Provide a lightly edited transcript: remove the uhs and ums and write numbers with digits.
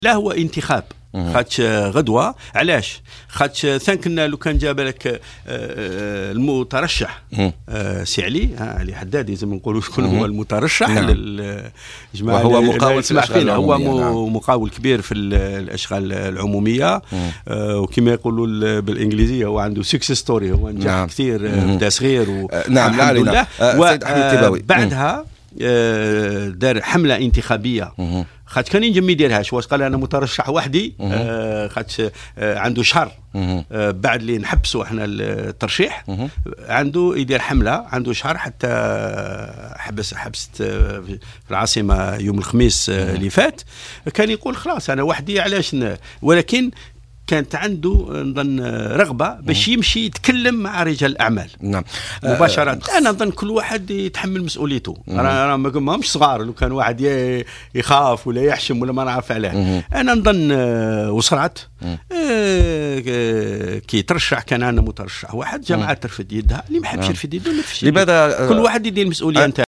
لا هو انتخاب خاطش غدوه. علاش؟ خاطش ثانكنا لو كان جاب لك المترشح سي علي حدادي زي ما نقولوا شكون هو المترشح للجماعه وهو مقاول في الاشغال العموميه. هو مقاول كبير في الاشغال العموميه وكما يقولوا بالانجليزيه هو عنده سكسس ستوري، هو نجح كثير بدا صغير نعم الحمد لله. سيد أحمد الطيباوي بعدها دار حمله انتخابيه خاطر كان ينجم ما يديرهاش، واش قال انا مترشح وحدي خاطر عنده شهر بعد اللي نحبسوا احنا الترشيح عنده يدير حمله، عنده شهر حتى حبست في العاصمه يوم الخميس اللي فات. كان يقول خلاص انا وحدي علاش ولكن كانت عنده نظن رغبه باش يمشي يتكلم مع رجال الاعمال. نعم مباشره. انا نظن كل واحد يتحمل مسؤوليته، انا ماهمش صغار، لو كان واحد يخاف ولا يحشم ولا ما نعرف عليه. انا نظن وصرات كي ترشح كان انا مترشح واحد، جماعه ترفد يدها، اللي ما حبش يرفد يده ما تفشل. لماذا كل واحد يدير المسؤوليه نتاعو.